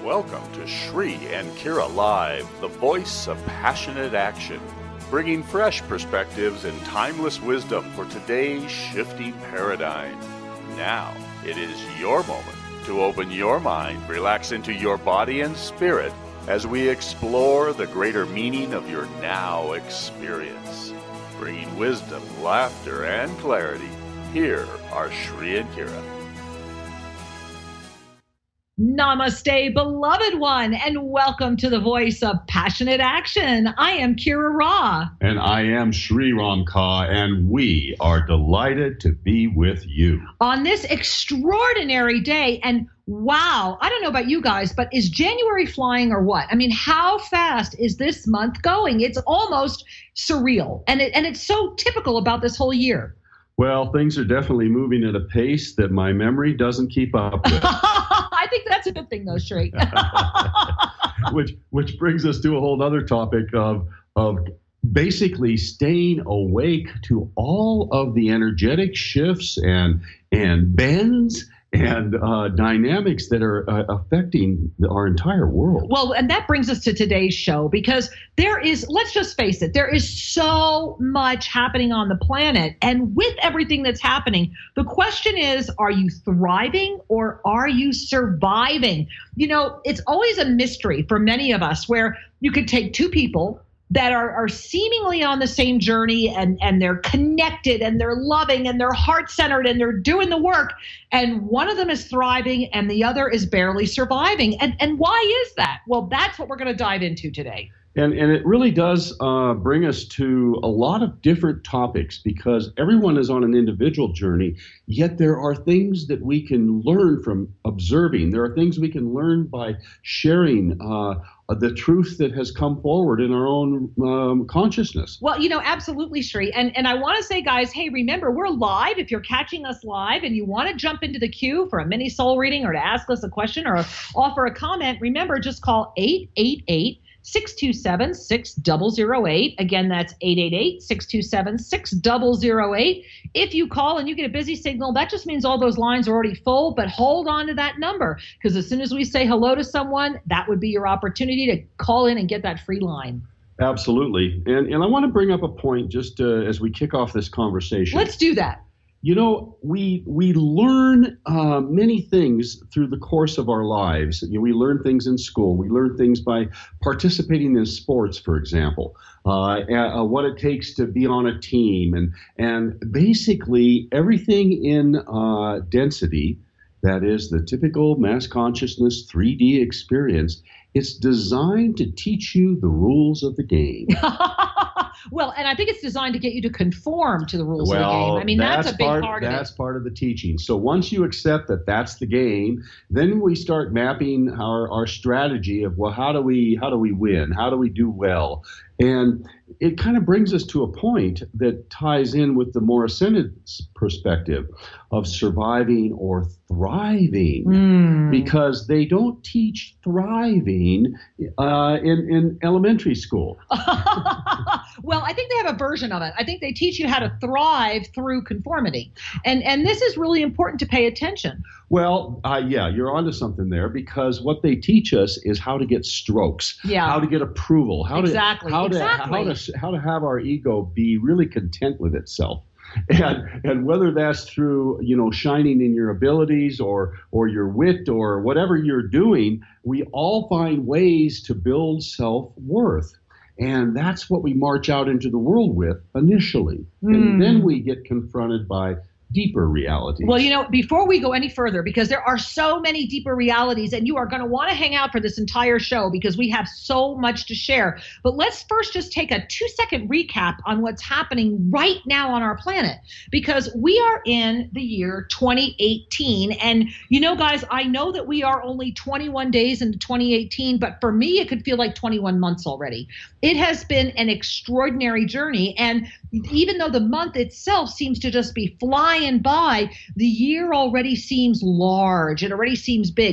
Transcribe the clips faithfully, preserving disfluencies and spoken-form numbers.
Welcome to Shri and Kira Live, the voice of passionate action, bringing fresh perspectives and timeless wisdom for today's shifting paradigm. Now, it is your moment to open your mind, relax into your body and spirit as we explore the greater meaning of your now experience. Bringing wisdom, laughter, and clarity, here are Shri and Kira. Namaste, beloved one, and welcome to the voice of passionate action. I am Kira Ra. And I am Sri Ram Ka, and we are delighted to be with you. On this extraordinary day, and wow, I don't know about you guys, but is January flying or what? I mean, how fast is this month going? It's almost surreal, and it, and it's so typical about this whole year. Well, things are definitely moving at a pace that my memory doesn't keep up with. I think that's a good thing, though, Shri. which which brings us to a whole other topic of of basically staying awake to all of the energetic shifts and and bends and uh, dynamics that are uh, affecting our entire world. Well, and that brings us to today's show, because there is, let's just face it, there is so much happening on the planet. And with everything that's happening, the question is, are you thriving or are you surviving? You know, it's always a mystery for many of us where you could take two people that are, are seemingly on the same journey, and, and they're connected and they're loving and they're heart-centered and they're doing the work. And one of them is thriving and the other is barely surviving. And, and why is that? Well, that's what we're going to dive into today. And, and it really does uh, bring us to a lot of different topics, because everyone is on an individual journey, yet there are things that we can learn from observing. There are things we can learn by sharing uh, the truth that has come forward in our own um, consciousness. Well, you know, absolutely, Shri. And, and I want to say, guys, hey, remember, we're live. If you're catching us live and you want to jump into the queue for a mini soul reading or to ask us a question or offer a comment, remember, just call eight eight eight, six two seven, six zero zero eight. Again, that's eight eight eight, six two seven, six zero zero eight. If you call and you get a busy signal, that just means all those lines are already full, but hold on to that number, because as soon as we say hello to someone, that would be your opportunity to call in and get that free line. Absolutely. And, and I want to bring up a point just uh, as we kick off this conversation. Let's do that. You know, we we learn uh, many things through the course of our lives. You know, we learn things in school. We learn things by participating in sports, for example, uh, uh, what it takes to be on a team. And, and basically everything in uh, density, that is the typical mass consciousness three D experience, it's designed to teach you the rules of the game. Well, and I think it's designed to get you to conform to the rules well, of the game. I mean, that's, that's a big part, part of it. That's part of the teaching. So once you accept that that's the game, then we start mapping our, our strategy of, well, how do we how do we win? How do we do well? And it kind of brings us to a point that ties in with the more ascended perspective of surviving or thriving, mm. because they don't teach thriving uh, in, in elementary school. Well, I think they have a version of it. I think they teach you how to thrive through conformity. And, and this is really important to pay attention. Well, uh, yeah, you're onto something there, because what they teach us is how to get strokes, yeah. how to get approval, how exactly. to how exactly. to how to how to have our ego be really content with itself. And and whether that's through, you know, shining in your abilities or or your wit or whatever you're doing, we all find ways to build self-worth. And that's what we march out into the world with initially. Mm. And then we get confronted by deeper realities. Well, you know, before we go any further, because there are so many deeper realities, and you are going to want to hang out for this entire show because we have so much to share. But let's first just take a two second recap on what's happening right now on our planet, because we are in the year twenty eighteen. And, you know, guys, I know that we are only twenty-one days into twenty eighteen, but for me, it could feel like twenty-one months already. It has been an extraordinary journey. And even though the month itself seems to just be flying by, the year already seems large. It already seems big.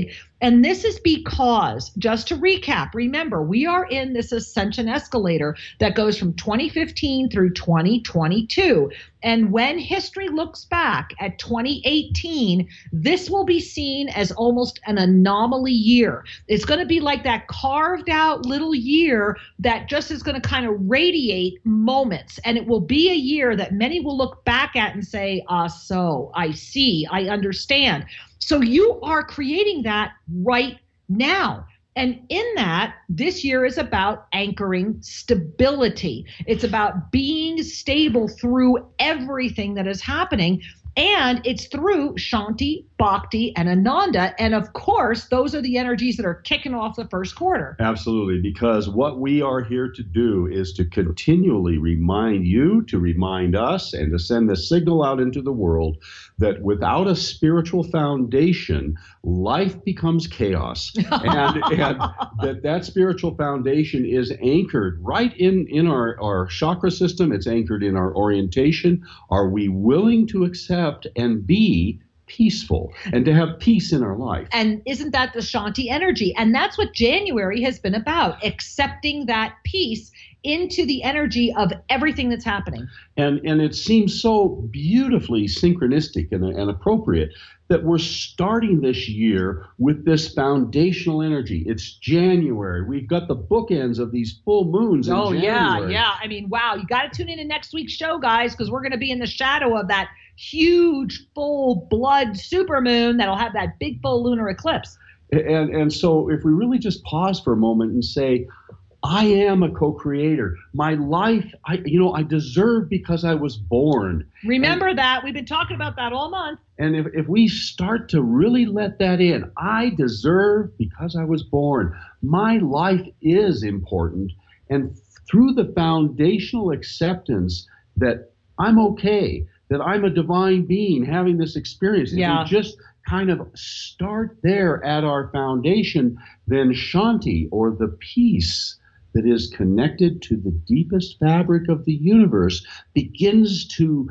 And this is because, just to recap, remember, we are in this ascension escalator that goes from twenty fifteen through twenty twenty-two. And when history looks back at twenty eighteen, this will be seen as almost an anomaly year. It's going to be like that carved out little year that just is going to kind of radiate moments. And it will be a year that many will look back at and say, ah, so I see, I understand. So you are creating that right now. And in that, this year is about anchoring stability. It's about being stable through everything that is happening. And it's through Shanti, Bhakti, and Ananda. And of course, those are the energies that are kicking off the first quarter. Absolutely, because what we are here to do is to continually remind you, to remind us, and to send the signal out into the world that without a spiritual foundation, life becomes chaos. and, and that that spiritual foundation is anchored right in, in our, our chakra system. It's anchored in our orientation. Are we willing to accept and be peaceful and to have peace in our life? And isn't that the Shanti energy? And that's what January has been about, accepting that peace into the energy of everything that's happening. And and it seems so beautifully synchronistic and, and appropriate that we're starting this year with this foundational energy. It's January. We've got the bookends of these full moons in oh, January. yeah, yeah. I mean, wow. You got to tune in to next week's show, guys, because we're going to be in the shadow of that huge full blood supermoon that'll have that big full lunar eclipse. And and so if we really just pause for a moment and say, I am a co-creator. My life, I you know, I deserve because I was born. Remember and, that. We've been talking about that all month. And if, if we start to really let that in, I deserve because I was born. My life is important. And through the foundational acceptance that I'm okay, that I'm a divine being having this experience, yeah. if we just kind of start there at our foundation, then Shanti, or the peace that is connected to the deepest fabric of the universe, begins to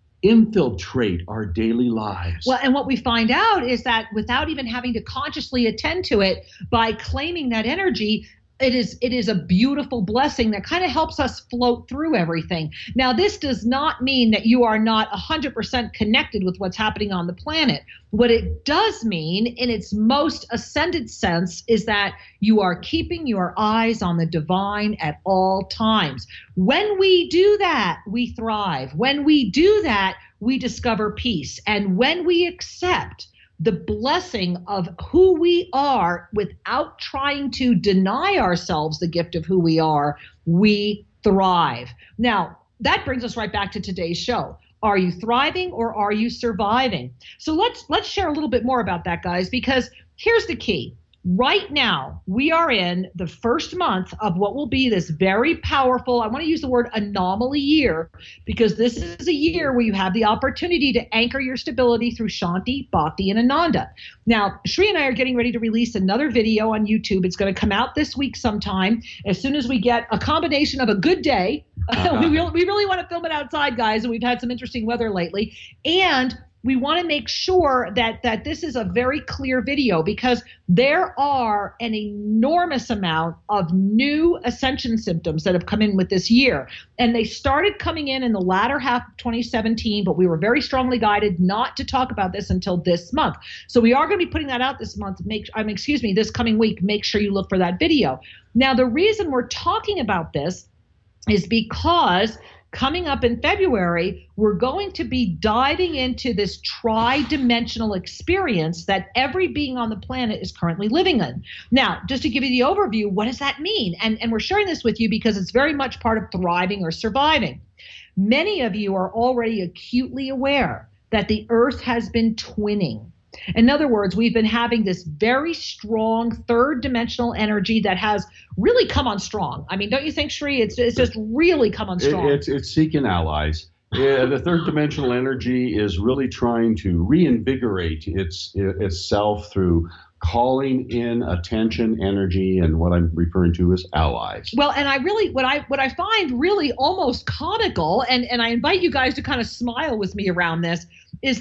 infiltrate our daily lives. Well, and what we find out is that without even having to consciously attend to it, by claiming that energy, it is it is a beautiful blessing that kind of helps us float through everything. Now, this does not mean that you are not one hundred percent connected with what's happening on the planet. What it does mean, in its most ascended sense, is that you are keeping your eyes on the divine at all times. When we do that, we thrive. When we do that, we discover peace. And when we accept the blessing of who we are without trying to deny ourselves the gift of who we are, we thrive. Now, that brings us right back to today's show. Are you thriving or are you surviving? So let's let's share a little bit more about that, guys, because here's the key. Right now, we are in the first month of what will be this very powerful, I want to use the word anomaly year, because this is a year where you have the opportunity to anchor your stability through Shanti, Bhakti, and Ananda. Now, Shri and I are getting ready to release another video on YouTube. It's going to come out this week sometime, as soon as we get a combination of a good day. Uh-huh. we, really, we really want to film it outside, guys, and we've had some interesting weather lately. And we want to make sure that that this is a very clear video, because there are an enormous amount of new ascension symptoms that have come in with this year. And they started coming in in the latter half of twenty seventeen, but we were very strongly guided not to talk about this until this month. So we are going to be putting that out this month. Make, I mean, excuse me, this coming week. Make sure you look for that video. Now, the reason we're talking about this is because coming up in February, we're going to be diving into this tri-dimensional experience that every being on the planet is currently living in. Now, just to give you the overview, what does that mean? And, and we're sharing this with you because it's very much part of thriving or surviving. Many of you are already acutely aware that the Earth has been twinning. In other words, we've been having this very strong third dimensional energy that has really come on strong. I mean, don't you think, Shri? It's, it's just really come on strong. It, it's, it's seeking allies. Yeah, the third dimensional energy is really trying to reinvigorate its itself through calling in attention, energy, and what I'm referring to as allies. Well, and I really, what I what I find really almost comical, and, and I invite you guys to kind of smile with me around this, is that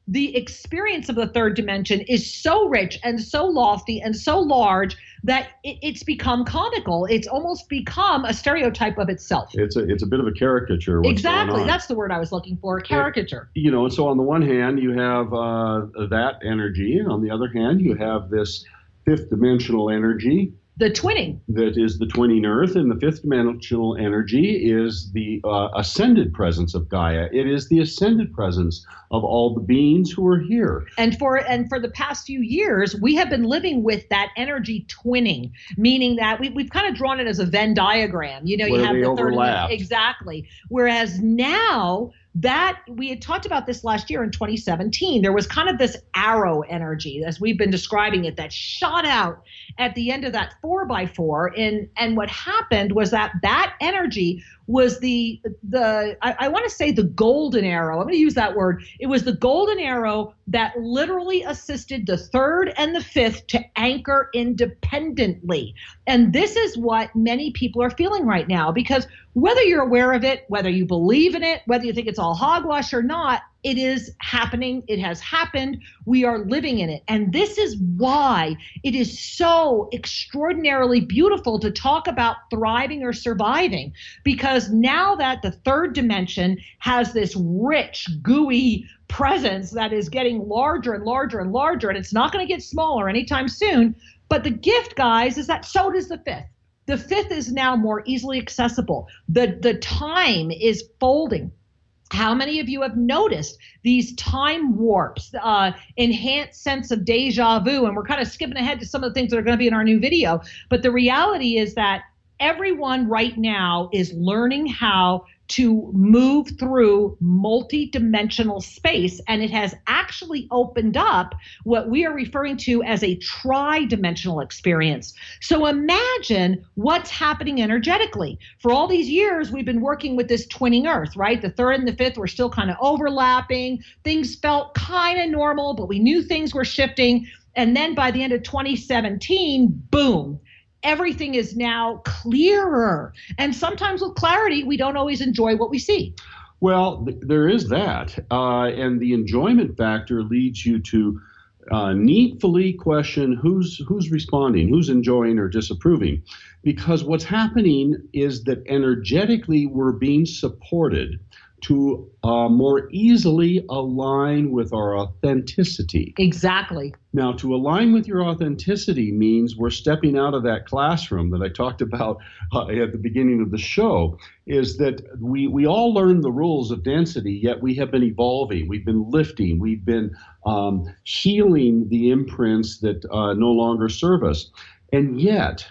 the experience of the third dimension is so rich and so lofty and so large that it, it's become comical. It's almost become a stereotype of itself. It's a it's a bit of a caricature. What's exactly. going on. That's the word I was looking for, a caricature. It, you know, and so on the one hand, you have uh, that energy, and on the other hand, you have this fifth dimensional energy. The twinning. That is the twinning Earth, and the fifth dimensional energy is the uh, ascended presence of Gaia. It is the ascended presence of all the beings who are here. And for and for the past few years, we have been living with that energy twinning, meaning that we, we've kind of drawn it as a Venn diagram. You know, Where you have they the third overlap. exactly. Whereas now that we had talked about this last year in twenty seventeen, there was kind of this arrow energy, as we've been describing it, that shot out at the end of that four by four. And and what happened was that that energy was the the I, I want to say the golden arrow. I'm going to use that word. It was the golden arrow that literally assisted the third and the fifth to anchor independently. And this is what many people are feeling right now, because whether you're aware of it, whether you believe in it, whether you think it's all hogwash or not, it is happening. It has happened. We are living in it. And this is why it is so extraordinarily beautiful to talk about thriving or surviving, because now that the third dimension has this rich, gooey presence that is getting larger and larger and larger, and it's not going to get smaller anytime soon. But the gift, guys, is that so does the fifth. The fifth is now more easily accessible. The, the time is folding. How many of you have noticed these time warps, uh, enhanced sense of deja vu? And we're kind of skipping ahead to some of the things that are going to be in our new video. But the reality is that everyone right now is learning how to move through multi-dimensional space, and it has actually opened up what we are referring to as a tri-dimensional experience. So imagine what's happening energetically. For all these years, we've been working with this twinning Earth, right? The third and the fifth were still kind of overlapping. Things felt kind of normal, but we knew things were shifting. And then by the end of twenty seventeen, boom, everything is now clearer. And sometimes with clarity, we don't always enjoy what we see. Well, th- there is that. Uh, and the enjoyment factor leads you to uh, needfully question who's who's responding, who's enjoying or disapproving. Because what's happening is that energetically we're being supported to uh, more easily align with our authenticity. Exactly. Now, to align with your authenticity means we're stepping out of that classroom that I talked about uh, at the beginning of the show, is that we, we all learn the rules of density, yet we have been evolving. We've been lifting. We've been um, healing the imprints that uh, no longer serve us. And yet,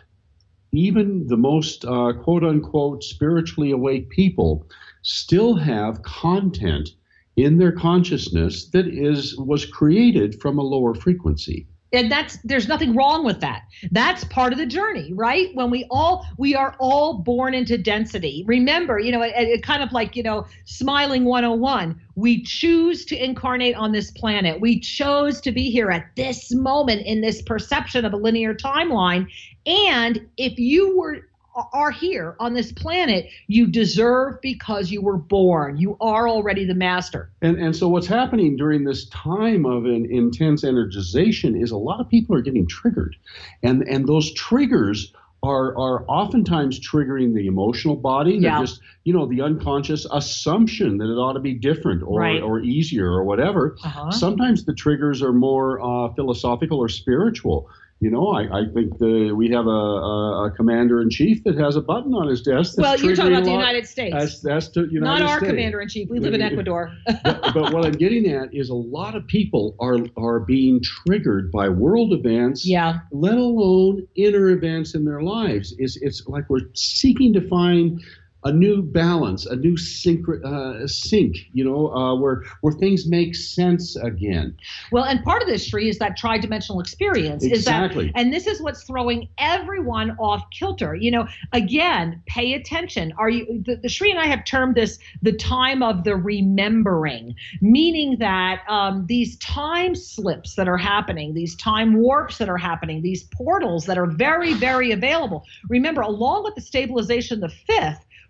even the most uh, quote-unquote spiritually awake people still have content in their consciousness that is was created from a lower frequency. And that's there's nothing wrong with that. That's part of the journey, right? When we all we are all born into density. Remember, you know, it, it kind of like, you know, Smiling one oh one. We choose to incarnate on this planet. We chose to be here at this moment in this perception of a linear timeline. And if you were are here on this planet, you deserve because you were born. You are already the master. And and so what's happening during this time of an intense energization is a lot of people are getting triggered. And and those triggers are are oftentimes triggering the emotional body. They're Yeah. just, you know, the unconscious assumption that it ought to be different or, Right. or easier or whatever. Uh-huh. Sometimes the triggers are more uh, philosophical or spiritual. You know, I, I think the, we have a, a, a commander-in-chief that has a button on his desk. That's Well, you're talking triggering about the a lot- United States. That's, that's the United Not our States. commander-in-chief. We live in Ecuador. but, but what I'm getting at is a lot of people are are being triggered by world events, Yeah. let alone inner events in their lives. It's, it's like we're seeking to find a new balance, a new sync, uh, sync, you know, uh, where where things make sense again. Well, and part of this, Sri, is that tri-dimensional experience. Exactly. Is that, and this is what's throwing everyone off kilter. You know, again, pay attention. Are you? The, the Sri and I have termed this the time of the remembering, meaning that um, these time slips that are happening, these time warps that are happening, these portals that are very, very available. Remember, along with the stabilization of the fifth,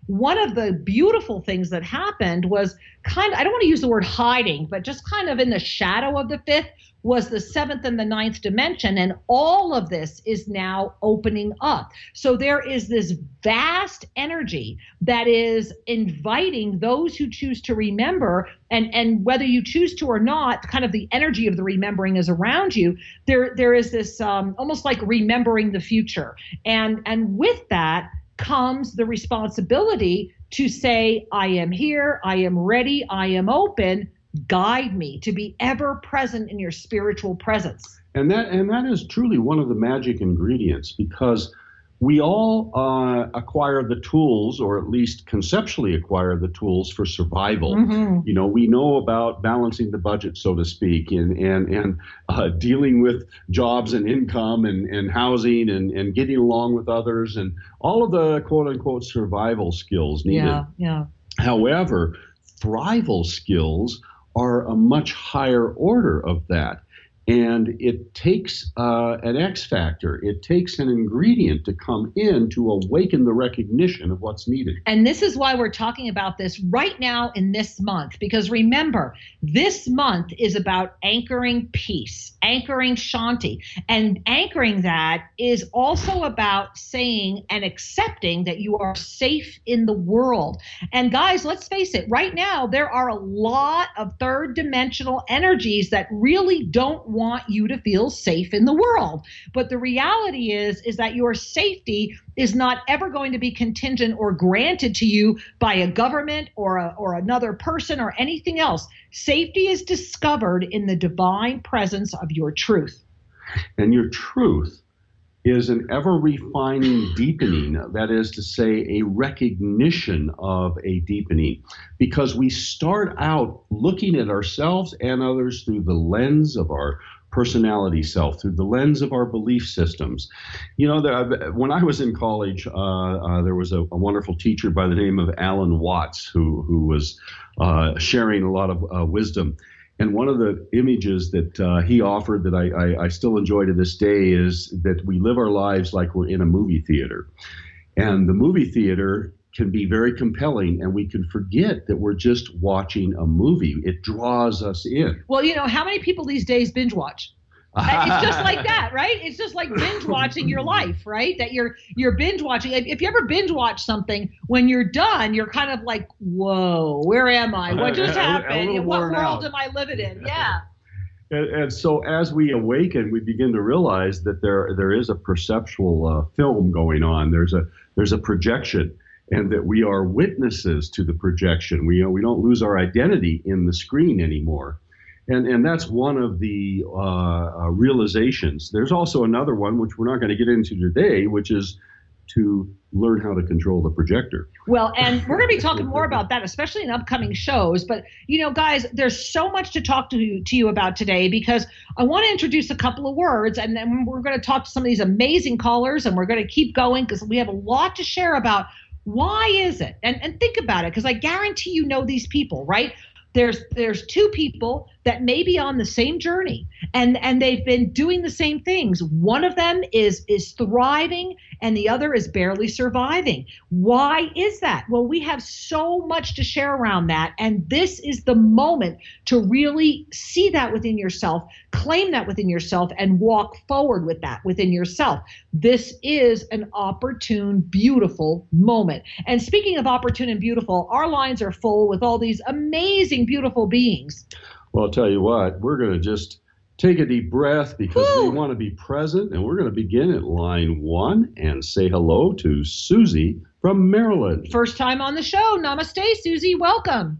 one of the beautiful things that happened was kind of, I don't want to use the word hiding, but just kind of in the shadow of the fifth was the seventh and the ninth dimension. And all of this is now opening up. So there is this vast energy that is inviting those who choose to remember, and, and whether you choose to or not, kind of the energy of the remembering is around you. There, there is this um, almost like remembering the future. And, and with that comes the responsibility to say, I am here, I am ready, I am open. Guide me, to be ever present in your spiritual presence. And that and that is truly one of the magic ingredients, because we all uh, acquire the tools, or at least conceptually acquire the tools for survival. Mm-hmm. You know, we know about balancing the budget, so to speak, and and and uh, dealing with jobs and income and, and housing and, and getting along with others and all of the quote unquote survival skills needed. Yeah, yeah. However, thrival skills are a much higher order of that. And it takes uh, an X factor. It takes an ingredient to come in to awaken the recognition of what's needed. And this is why we're talking about this right now in this month. Because remember, this month is about anchoring peace, anchoring Shanti. And anchoring that is also about saying and accepting that you are safe in the world. And guys, let's face it, right now, there are a lot of third dimensional energies that really don't want you to feel safe in the world. But the reality is, is that your safety is not ever going to be contingent or granted to you by a government or a, or another person or anything else. Safety is discovered in the divine presence of your truth. And your truth is an ever-refining deepening, that is to say, a recognition of a deepening, because we start out looking at ourselves and others through the lens of our personality self, through the lens of our belief systems. You know, there, when I was in college, uh, uh, there was a, a wonderful teacher by the name of Alan Watts who, who was uh, sharing a lot of uh, wisdom. And one of the images that uh, he offered that I, I, I still enjoy to this day is that we live our lives like we're in a movie theater. And the movie theater can be very compelling, and we can forget that we're just watching a movie. It draws us in. Well, you know, how many people these days binge watch? It's just like that, right? It's just like binge watching your life, right? That you're you're binge watching. If you ever binge watch something, when you're done, you're kind of like, whoa, where am I? What just happened? What world out. am I living in? Yeah. And, and so as we awaken, we begin to realize that there there is a perceptual uh, film going on. There's a there's a projection, and that we are witnesses to the projection. We, you know, we don't lose our identity in the screen anymore. And and that's one of the uh, uh, realizations. There's also another one, which we're not going to get into today, which is to learn how to control the projector. Well, and we're going to be talking more about that, especially in upcoming shows. But, you know, guys, there's so much to talk to you, to you about today, because I want to introduce a couple of words, and then we're going to talk to some of these amazing callers, and we're going to keep going because we have a lot to share about why is it? And, and think about it, because I guarantee you know these people, right? There's there's two people that may be on the same journey, and, and they've been doing the same things. One of them is is thriving, and the other is barely surviving. Why is that? Well, we have so much to share around that, and this is the moment to really see that within yourself, claim that within yourself, and walk forward with that within yourself. This is an opportune, beautiful moment. And speaking of opportune and beautiful, our lines are full with all these amazing, beautiful beings. Well, I'll tell you what, we're going to just take a deep breath, because Woo! we want to be present, and we're going to begin at line one and say hello to Susie from Maryland. First time on the show. Namaste, Susie. Welcome.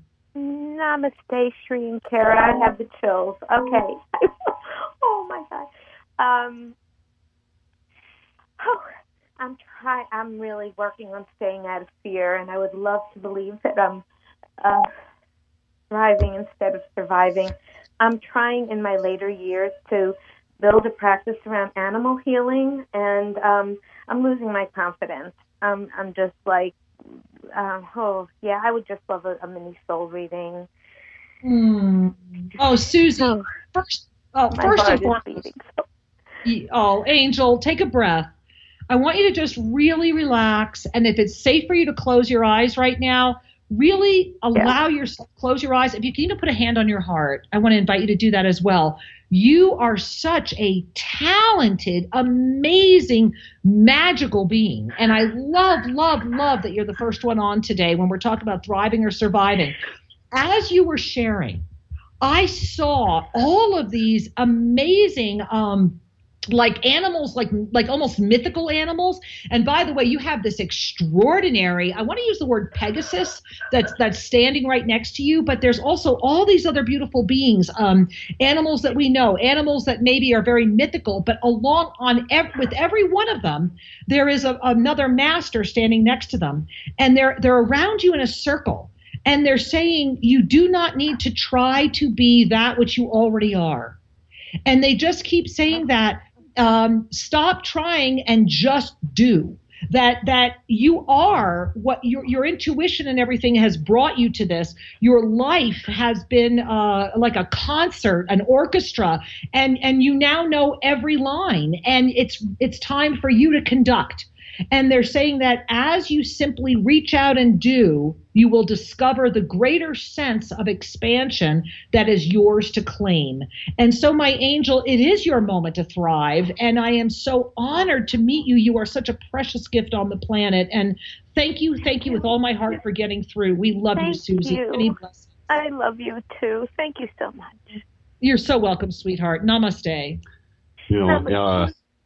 Namaste, Shri and Kara. I have the chills. Okay. Oh, my God. Um, oh, I'm try. I'm really working on staying out of fear, and I would love to believe that I'm uh, thriving instead of surviving. I'm trying in my later years to build a practice around animal healing, and um, I'm losing my confidence. Um, I'm just like, uh, oh, yeah, I would just love a, a mini soul reading. Mm. Oh, Susie, Oh. first, oh, My first heart and is foremost, beating. So oh, Angel, take a breath. I want you to just really relax. And if it's safe for you to close your eyes right now, really allow yeah. yourself, close your eyes. If you can even put a hand on your heart, I want to invite you to do that as well. You are such a talented, amazing, magical being. And I love, love, love that you're the first one on today when we're talking about thriving or surviving. As you were sharing, I saw all of these amazing um, like animals, like like almost mythical animals. And by the way, you have this extraordinary, I want to use the word Pegasus that's that's standing right next to you, but there's also all these other beautiful beings, um, animals that we know, animals that maybe are very mythical, but along on ev- with every one of them, there is a, another master standing next to them. And they're they're around you in a circle. And they're saying you do not need to try to be that which you already are. And they just keep saying that. Um, stop trying and just do that, that you are what your, your intuition and everything has brought you to this. Your life has been uh, like a concert, an orchestra, and, and you now know every line, and it's, it's time for you to conduct. And they're saying that as you simply reach out and do, you will discover the greater sense of expansion that is yours to claim. And so, my angel, it is your moment to thrive. And I am so honored to meet you. You are such a precious gift on the planet. And thank you, thank you with all my heart for getting through. We love thank you, Susie. You. Many blessings. I love you too. Thank you so much. You're so welcome, sweetheart. Namaste. You know, uh,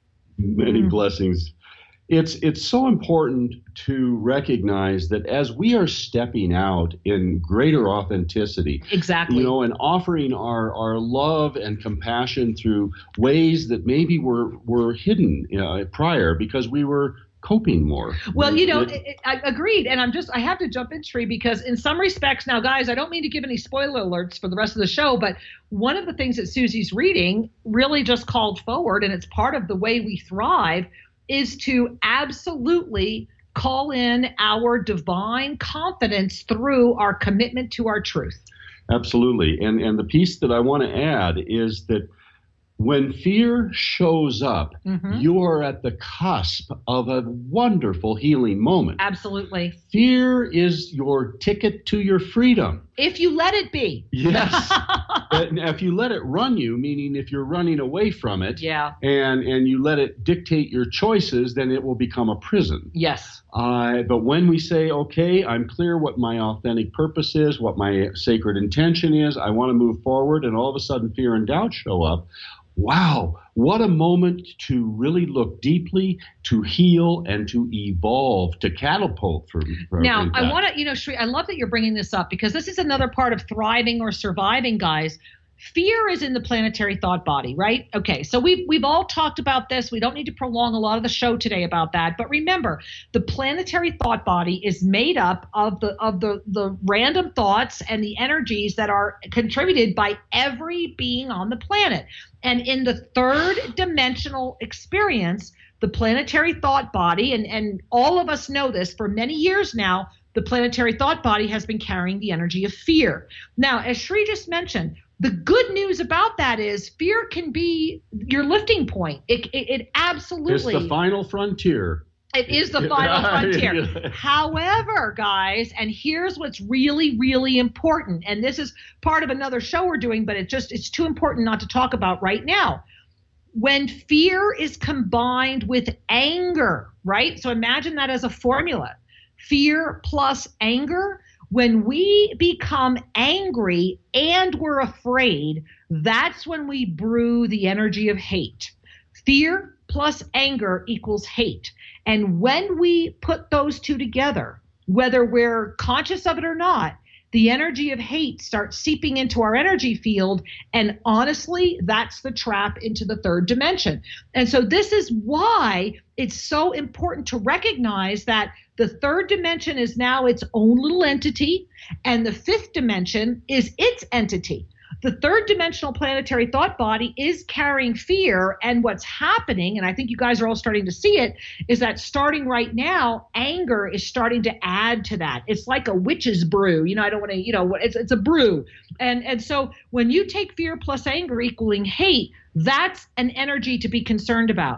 many Mm. blessings. It's it's so important to recognize that as we are stepping out in greater authenticity, exactly, you know, and offering our, our love and compassion through ways that maybe were were hidden uh, prior because we were coping more. Well, you know, it, it, I agreed. And I'm just, I have to jump in, Sri, because in some respects now, guys, I don't mean to give any spoiler alerts for the rest of the show, but one of the things that Susie's reading really just called forward, and it's part of the way we thrive, is to absolutely call in our divine confidence through our commitment to our truth. Absolutely. And and the piece that I want to add is that when fear shows up, mm-hmm. you are at the cusp of a wonderful healing moment. Absolutely. Fear is your ticket to your freedom. If you let it be. Yes. Now, if you let it run you, meaning if you're running away from it, yeah. and, and you let it dictate your choices, then it will become a prison. Yes. Uh, but when we say, okay, I'm clear what my authentic purpose is, what my sacred intention is, I want to move forward, and all of a sudden fear and doubt show up, wow, what a moment to really look deeply, to heal, and to evolve, to catapult from. from now, I want to, you know, Sri, I love that you're bringing this up because this is another part of thriving or surviving, guys. Fear is in the planetary thought body, right? Okay, so we've, we've all talked about this. We don't need to prolong a lot of the show today about that. But remember, the planetary thought body is made up of the of the, the random thoughts and the energies that are contributed by every being on the planet. And in the third dimensional experience, the planetary thought body, and, and all of us know this for many years now, the planetary thought body has been carrying the energy of fear. Now, as Sri just mentioned, the good news about that is fear can be your lifting point. It, it, it absolutely. It's the final frontier. It is the final frontier. However, guys, and here's what's really, really important, and this is part of another show we're doing, but it just it's too important not to talk about right now. When fear is combined with anger, right? So imagine that as a formula. Fear plus anger. When we become angry and we're afraid, that's when we brew the energy of hate. Fear plus anger equals hate. And when we put those two together, whether we're conscious of it or not, the energy of hate starts seeping into our energy field. And honestly, that's the trap into the third dimension. And so this is why it's so important to recognize that the third dimension is now its own little entity, and the fifth dimension is its entity. The third dimensional planetary thought body is carrying fear, and what's happening, and I think you guys are all starting to see it, is that starting right now, anger is starting to add to that. It's like a witch's brew. You know, I don't want to, you know, it's it's a brew. And and so when you take fear plus anger equaling hate, that's an energy to be concerned about.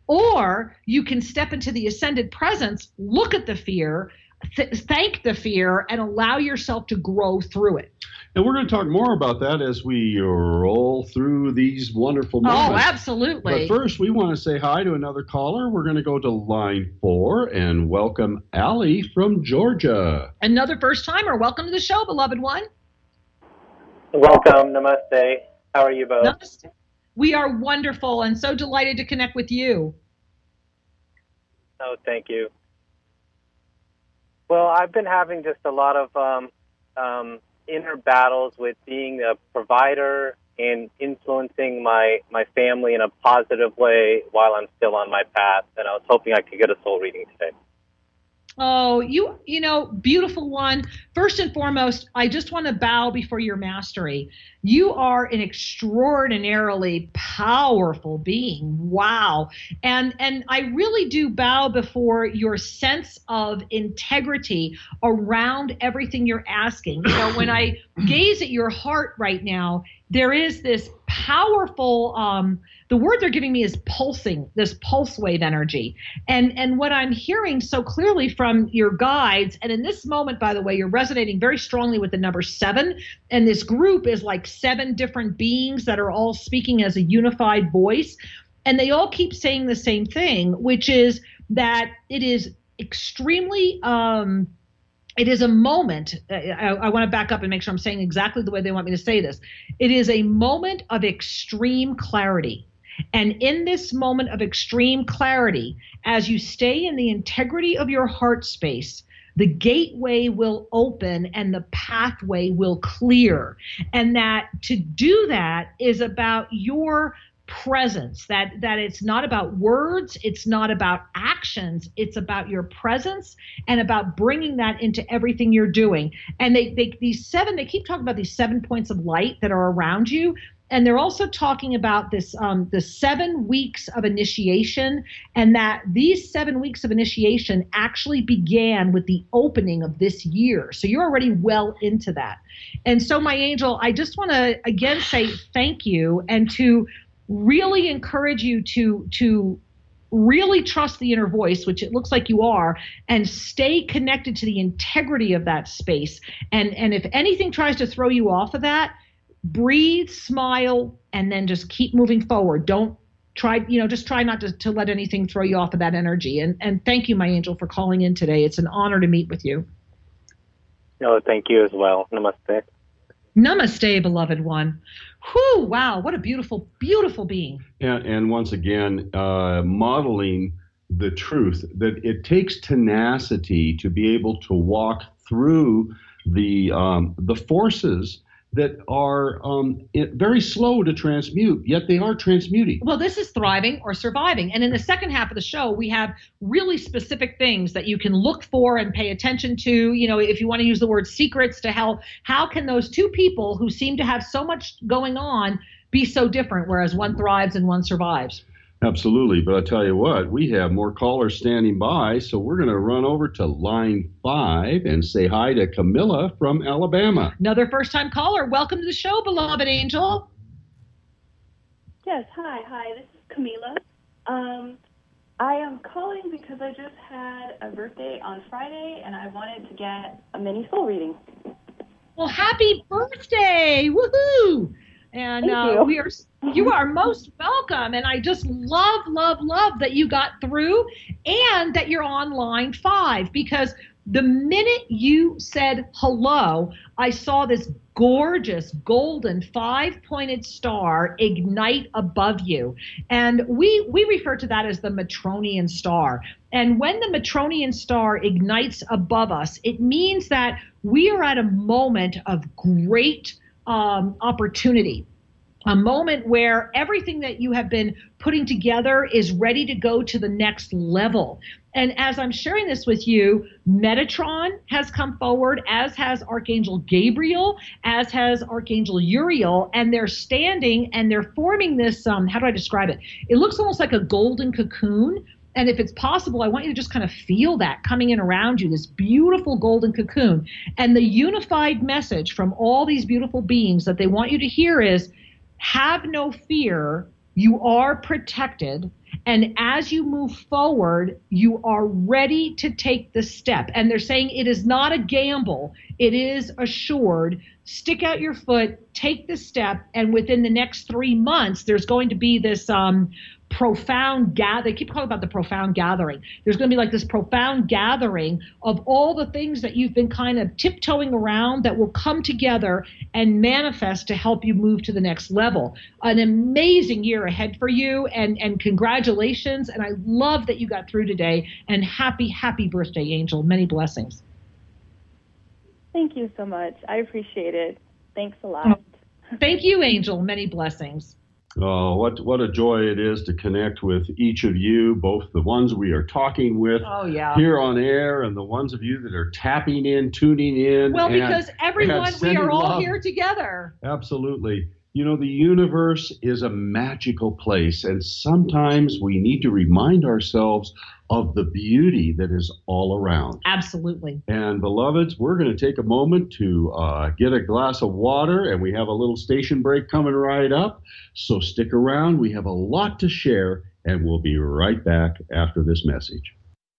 Or you can step into the ascended presence, look at the fear, th- thank the fear, and allow yourself to grow through it. And we're going to talk more about that as we roll through these wonderful moments. Oh, absolutely. But first, we want to say hi to another caller. We're going to go to line four and welcome Allie from Georgia. Another first timer. Welcome to the show, beloved one. Welcome. Namaste. How are you both? Namaste. We are wonderful and so delighted to connect with you. Oh, thank you. Well, I've been having just a lot of um, um, inner battles with being a provider and influencing my, my family in a positive way while I'm still on my path. And I was hoping I could get a soul reading today. Oh, you, you know, beautiful one. First and foremost, I just want to bow before your mastery. You are an extraordinarily powerful being. Wow. And, and I really do bow before your sense of integrity around everything you're asking. You know, when I gaze at your heart right now, there is this powerful, um, the word they're giving me is pulsing, this pulse wave energy. And, and what I'm hearing so clearly from your guides, and in this moment, by the way, you're resonating very strongly with the number seven. And this group is like seven different beings that are all speaking as a unified voice. And they all keep saying the same thing, which is that it is extremely, um, it is a moment, I, I want to back up and make sure I'm saying exactly the way they want me to say this. It is a moment of extreme clarity. And in this moment of extreme clarity, as you stay in the integrity of your heart space, the gateway will open and the pathway will clear. And that to do that is about your presence, that that it's not about words, it's not about actions, it's about your presence and about bringing that into everything you're doing. And they, they these seven, they keep talking about these seven points of light that are around you. And they're also talking about this, um, the seven weeks of initiation, and that these seven weeks of initiation actually began with the opening of this year. So you're already well into that. And so, my angel, I just want to again say thank you, and to really encourage you to to really trust the inner voice, which it looks like you are, and stay connected to the integrity of that space. And and if anything tries to throw you off of that, breathe, smile, and then just keep moving forward. Don't try, you know, just try not to, to let anything throw you off of that energy. And and thank you, my angel, for calling in today. It's an honor to meet with you. No, thank you as well. Namaste. Namaste, beloved one. Whew, wow, what a beautiful, beautiful being. And, and once again, uh, modeling the truth that it takes tenacity to be able to walk through the um, the forces that are um, it, very slow to transmute, yet they are transmuting. Well, this is thriving or surviving. And in the second half of the show, we have really specific things that you can look for and pay attention to. You know, if you want to use the word secrets to help, how can those two people who seem to have so much going on be so different, whereas one thrives and one survives? Absolutely. But I tell you what, we have more callers standing by, so we're going to run over to line five and say hi to Camilla from Alabama. Another first-time caller. Welcome to the show, beloved angel. Yes, hi. Hi, this is Camilla. Um, I am calling because I just had a birthday on Friday, and I wanted to get a mini soul reading. Well, happy birthday! Woohoo! And Thank uh, you. we are, you are most welcome. And I just love, love, love that you got through and that you're on line five, because the minute you said hello, I saw this gorgeous golden five-pointed star ignite above you. And we, we refer to that as the Matronian star. And when the Matronian star ignites above us, it means that we are at a moment of great Um, opportunity, a moment where everything that you have been putting together is ready to go to the next level. And as I'm sharing this with you, Metatron has come forward, as has Archangel Gabriel, as has Archangel Uriel, and they're standing and they're forming this, um, how do I describe it? It looks almost like a golden cocoon. And if it's possible, I want you to just kind of feel that coming in around you, this beautiful golden cocoon. And the unified message from all these beautiful beings that they want you to hear is, have no fear, you are protected, And as you move forward, you are ready to take the step. And they're saying it is not a gamble. It is assured. Stick out your foot, take the step. And within the next three months, there's going to be this um, profound gather. They keep talking about the profound gathering. There's going to be like this profound gathering of all the things that you've been kind of tiptoeing around that will come together and manifest to help you move to the next level. An amazing year ahead for you, and, and congratulations. And I love that you got through today, and happy, happy birthday, Angel. Many blessings. Thank you so much. I appreciate it. Thanks a lot. Thank you, Angel. Many blessings. Oh, what what a joy it is to connect with each of you, both the ones we are talking with oh, yeah. here on air and the ones of you that are tapping in, tuning in. Well, and, because everyone, we are all love. here together. Absolutely. You know, the universe is a magical place, and sometimes we need to remind ourselves of the beauty that is all around. Absolutely. And beloveds, we're going to take a moment to uh, get a glass of water, and we have a little station break coming right up. So stick around. We have a lot to share, and we'll be right back after this message.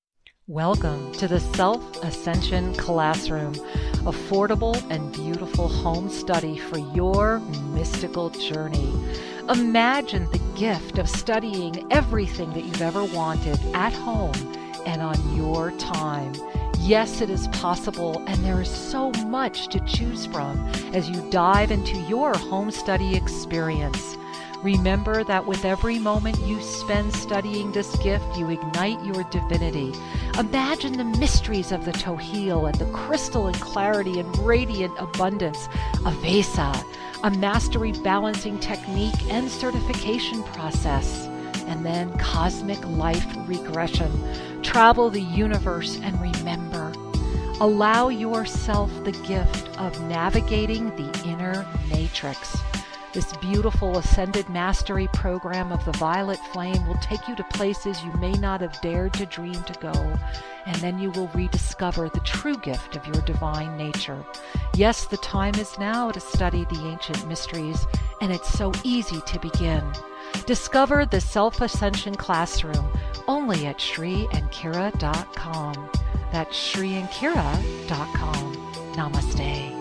Welcome to the Self-Ascension Classroom, affordable and beautiful home study for your mystical journey. Imagine the gift of studying everything that you've ever wanted at home and on your time. Yes, it is possible, and there is so much to choose from as you dive into your home study experience. Remember that with every moment you spend studying this gift, you ignite your divinity. Imagine the mysteries of the Tohil and the crystalline clarity and radiant abundance of Vesa, a mastery balancing technique and certification process, and then cosmic life regression. Travel the universe and remember. Allow yourself the gift of navigating the inner matrix. This beautiful Ascended Mastery program of the Violet Flame will take you to places you may not have dared to dream to go, and then you will rediscover the true gift of your divine nature. Yes, the time is now to study the ancient mysteries, and it's so easy to begin. Discover the Self-Ascension Classroom only at Sri and Kira dot com. That's Sri and Kira dot com. Namaste.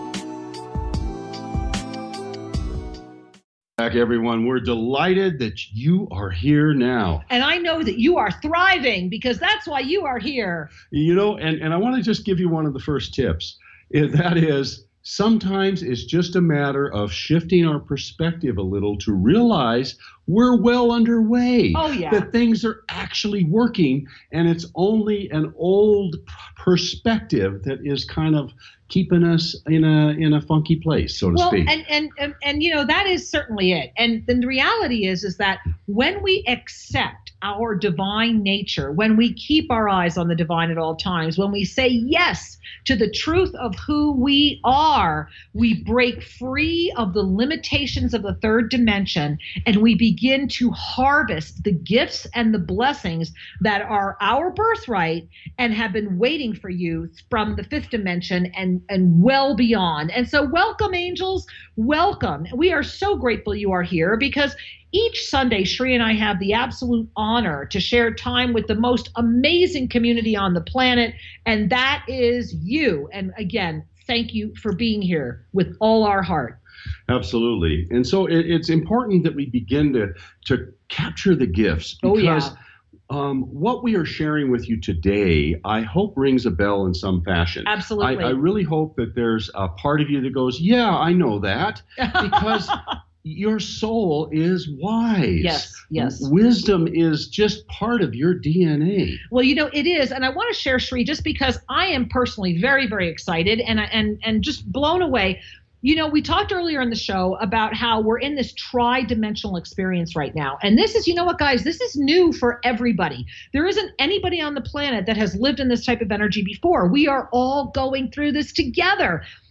Back, everyone. We're delighted that you are here now. And I know that you are thriving because that's why you are here. You know, and, and I want to just give you one of the first tips. And that is, sometimes it's just a matter of shifting our perspective a little to realize we're well underway. Oh, yeah. That things are actually working, and it's only an old perspective that is kind of keeping us in a in a funky place, so to well, speak. And, and and and you know, that is certainly it. And then the reality is is that when we accept our divine nature, when we keep our eyes on the divine at all times, when we say yes to the truth of who we are, we break free of the limitations of the third dimension, and we begin to harvest the gifts and the blessings that are our birthright and have been waiting for you from the fifth dimension and and well beyond. And so welcome, angels, welcome. We are so grateful you are here because each Sunday, Sri and I have the absolute honor to share time with the most amazing community on the planet, and that is you. And again, thank you for being here with all our heart. Absolutely. And so it, it's important that we begin to, to capture the gifts because oh, yeah. Um, what we are sharing with you today, I hope rings a bell in some fashion. Absolutely. I, I really hope that there's a part of you that goes, yeah, I know that, because your soul is wise. Yes, yes. Wisdom is just part of your D N A. Well, you know, it is. And I want to share, Sri, just because I am personally very, very excited and and and just blown away. You know, we talked earlier in the show about how we're in this tri-dimensional experience right now. And this is, you know what, guys, this is new for everybody. There isn't anybody on the planet that has lived in this type of energy before. We are all going through this together.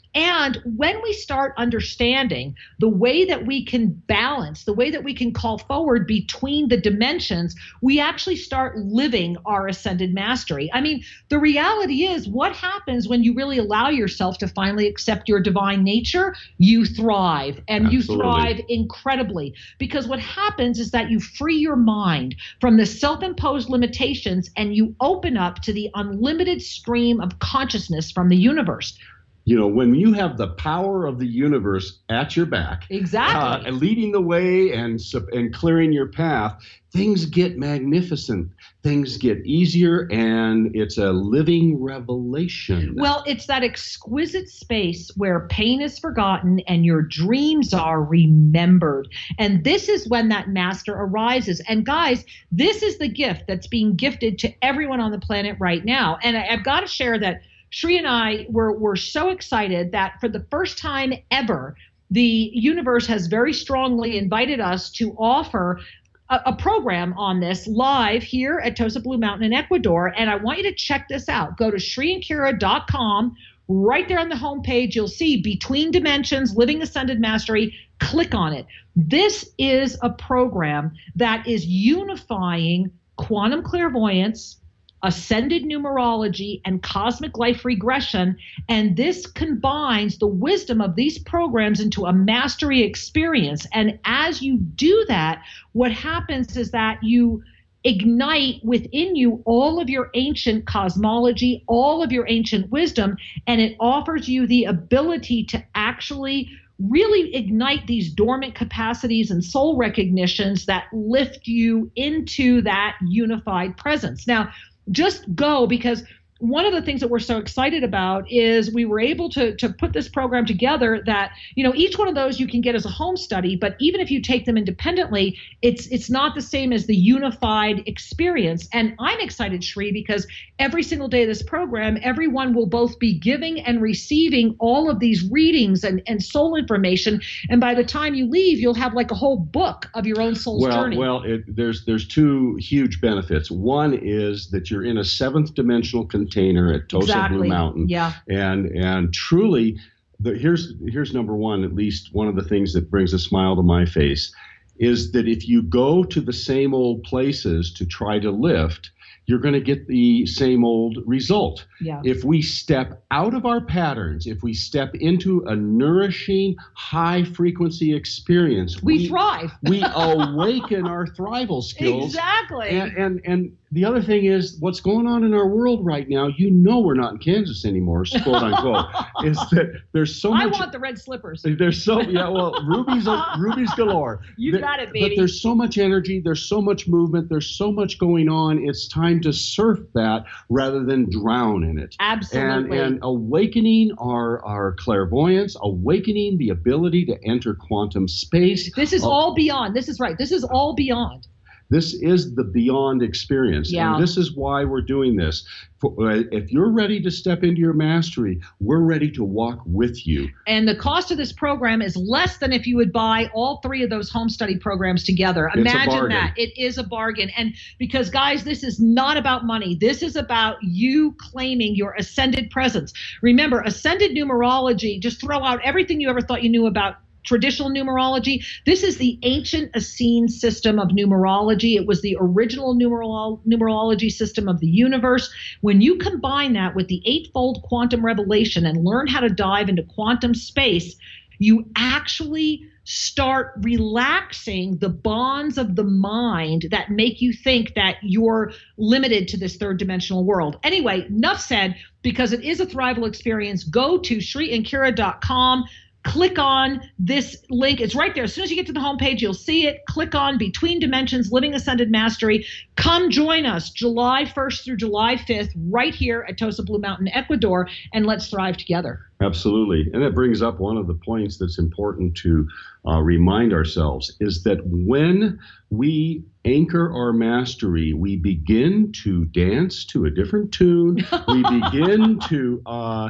And when we start understanding the way that we can balance, the way that we can call forward between the dimensions, we actually start living our ascended mastery. I mean, the reality is, what happens when you really allow yourself to finally accept your divine nature? You thrive, and Absolutely. you thrive incredibly, because what happens is that you free your mind from the self-imposed limitations and you open up to the unlimited stream of consciousness from the universe. You know, when you have the power of the universe at your back, Exactly. uh, leading the way and and clearing your path, things get magnificent. Things get easier, and it's a living revelation. Well, it's that exquisite space where pain is forgotten and your dreams are remembered. And this is when that master arises. And guys, this is the gift that's being gifted to everyone on the planet right now. And I, I've got to share that Sri and I were, were so excited that for the first time ever, the universe has very strongly invited us to offer a, a program on this live here at Tosa Blue Mountain in Ecuador. And I want you to check this out. Go to Sri and Kira dot com. Right there on the homepage, you'll see Between Dimensions, Living Ascended Mastery. Click on it. This is a program that is unifying quantum clairvoyance, ascended numerology, and cosmic life regression. And this combines the wisdom of these programs into a mastery experience. And as you do that, what happens is that you ignite within you all of your ancient cosmology, all of your ancient wisdom, and it offers you the ability to actually really ignite these dormant capacities and soul recognitions that lift you into that unified presence. Now, just go, because one of the things that we're so excited about is we were able to to put this program together that, you know, each one of those you can get as a home study, but even if you take them independently, it's it's not the same as the unified experience. And I'm excited, Sri, because every single day of this program, everyone will both be giving and receiving all of these readings and, and soul information. And by the time you leave, you'll have like a whole book of your own soul's well, journey. Well, it, there's there's two huge benefits. One is that you're in a seventh dimensional container at Tosa Exactly. Blue Mountain. Yeah. And and truly, the, here's here's number one, at least one of the things that brings a smile to my face, is that if you go to the same old places to try to lift, you're going to get the same old result. Yeah. If we step out of our patterns, if we step into a nourishing, high-frequency experience, we, we thrive. we awaken our thrival skills. Exactly. And, and and the other thing is, what's going on in our world right now, you know we're not in Kansas anymore, quote unquote, is that there's so I much. I want the red slippers. There's so, yeah, well, rubies, rubies galore. You there, got it, baby. But there's so much energy, there's so much movement, there's so much going on. It's time to surf that rather than drown in it. Absolutely. And, and awakening our, our clairvoyance, awakening the ability to enter quantum space. This is uh, all beyond. This is right. This is all beyond. This is the beyond experience. Yeah. And this is why we're doing this. For, uh, if you're ready to step into your mastery, we're ready to walk with you. And the cost of this program is less than if you would buy all three of those home study programs together. It's a Imagine bargain. that. It is a bargain. And because, guys, this is not about money. This is about you claiming your ascended presence. Remember, ascended numerology, just throw out everything you ever thought you knew about traditional numerology. This is the ancient Essene system of numerology. It was the original numerolo- numerology system of the universe. When you combine that with the eightfold quantum revelation and learn how to dive into quantum space, you actually start relaxing the bonds of the mind that make you think that you're limited to this third dimensional world. Anyway, enough said, because it is a thrival experience. Go to Sri and Kira dot com. Click on this link. It's right there. As soon as you get to the homepage, you'll see it. Click on Between Dimensions, Living Ascended Mastery. Come join us July first through July fifth right here at Tosa Blue Mountain, Ecuador, and let's thrive together. Absolutely. And that brings up one of the points that's important to uh, remind ourselves is that when we anchor our mastery, we begin to dance to a different tune. We begin to uh,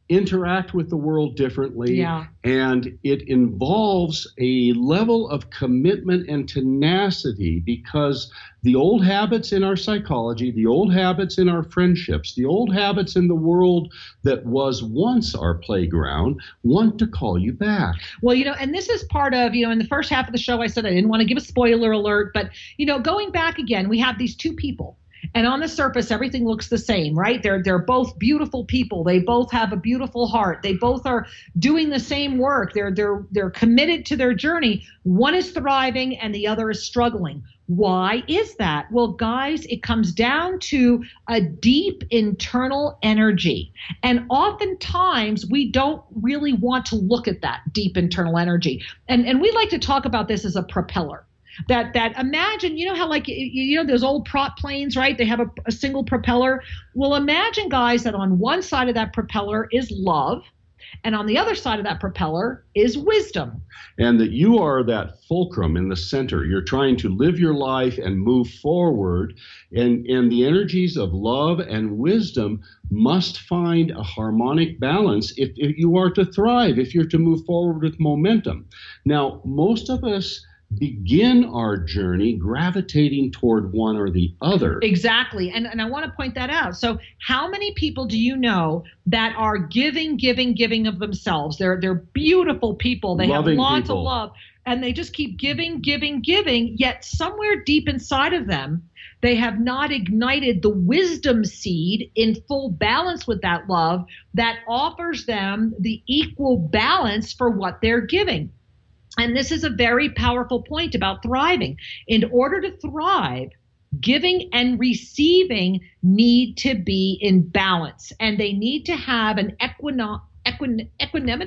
interact with the world differently. Yeah. And it involves a level of commitment and tenacity, because the old habits in our psychology, the old habits in our friendships, the old habits in the world that was once our playground want to call you back. Well, you know, and this is part of, you know, in the first half of the show, I said I didn't want to give a spoiler alert, but, you know, going back again, we have these two people. And on the surface, everything looks the same, right? They're they're both beautiful people. They both have a beautiful heart. They both are doing the same work. They're they're they're committed to their journey. One is thriving and the other is struggling. Why is that? Well, guys, it comes down to a deep internal energy. And oftentimes we don't really want to look at that deep internal energy. And and we like to talk about this as a propeller. That that imagine, you know how like, you know, those old prop planes, right? They have a, a single propeller. Well, imagine, guys, that on one side of that propeller is love, and on the other side of that propeller is wisdom. And that you are that fulcrum in the center. You're trying to live your life and move forward. And, and the energies of love and wisdom must find a harmonic balance if, if you are to thrive, if you're to move forward with momentum. Now, most of us begin our journey gravitating toward one or the other. Exactly. And, and I want to point that out. So how many people do you know that are giving, giving, giving of themselves? They're they're beautiful people. They Loving have lots people. of love. And they just keep giving, giving, giving, yet somewhere deep inside of them, they have not ignited the wisdom seed in full balance with that love that offers them the equal balance for what they're giving. And this is a very powerful point about thriving. In order to thrive, giving and receiving need to be in balance, and they need to have an equino- equin- equanimity.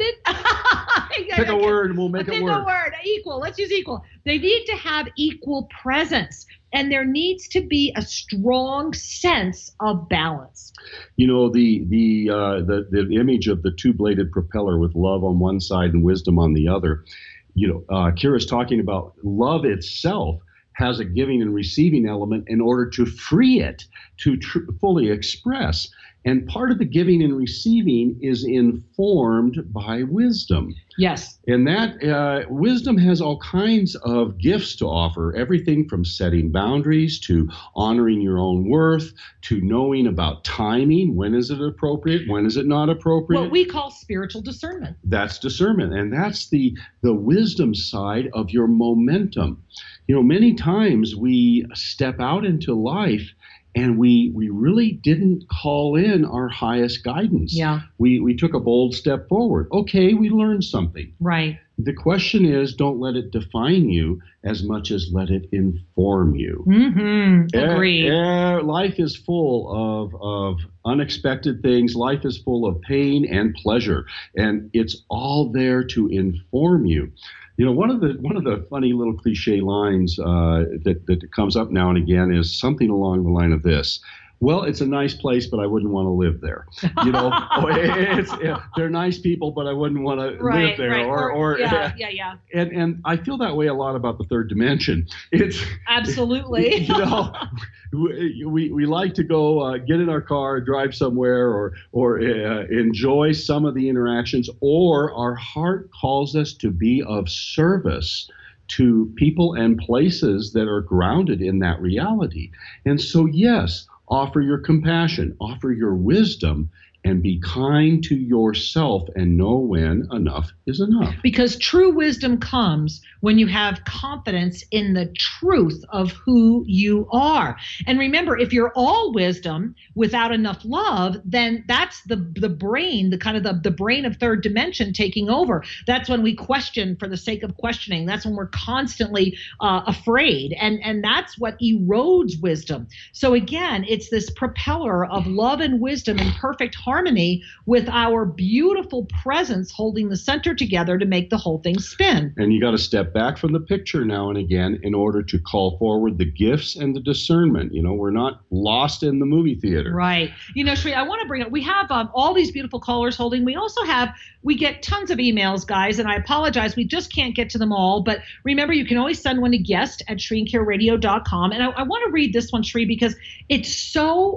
Pick a word and we'll make Pick it work. a word. Equal. Let's use equal. They need to have equal presence, and there needs to be a strong sense of balance. You know, the the uh, the the image of the two-bladed propeller with love on one side and wisdom on the other. You know, uh, Kira's talking about love itself has a giving and receiving element in order to free it to tr- fully express. And part of the giving and receiving is informed by wisdom. Yes. And that uh, wisdom has all kinds of gifts to offer, everything from setting boundaries to honoring your own worth to knowing about timing. When is it appropriate? When is it not appropriate? What we call spiritual discernment. That's discernment. And that's the, the wisdom side of your momentum. You know, many times we step out into life and we we really didn't call in our highest guidance. Yeah. We we took a bold step forward. Okay, we learned something. Right. The question is, don't let it define you as much as let it inform you. Mm-hmm. Agreed. Uh, uh, life is full of of unexpected things. Life is full of pain and pleasure, and it's all there to inform you. You know, one of the one of the funny little cliche lines uh, that that comes up now and again is something along the line of this: well, it's a nice place, but I wouldn't want to live there. You know, it's, it, they're nice people, but I wouldn't want to right, live there. Right. Or, or yeah, yeah, yeah. And and I feel that way a lot about the third dimension. It's absolutely. You know, we we, we like to go uh, get in our car, drive somewhere, or or uh, enjoy some of the interactions, or our heart calls us to be of service to people and places that are grounded in that reality. And so, yes, offer your compassion, offer your wisdom, and be kind to yourself and know when enough is enough. Because true wisdom comes when you have confidence in the truth of who you are. And remember, if you're all wisdom without enough love, then that's the the brain, the kind of the, the brain of third dimension taking over. That's when we question for the sake of questioning. That's when we're constantly uh, afraid. And, and that's what erodes wisdom. So again, it's this propeller of love and wisdom in perfect harmony with our beautiful presence holding the center together to make the whole thing spin. And you got to step back from the picture now and again in order to call forward the gifts and the discernment. You know, we're not lost in the movie theater. Right. You know, Sri, I want to bring up, we have um, all these beautiful callers holding. We also have, we get tons of emails, guys, and I apologize. We just can't get to them all. But remember, you can always send one to guest at Sri and Kira Radio dot com. And I, I want to read this one, Sri, because it's so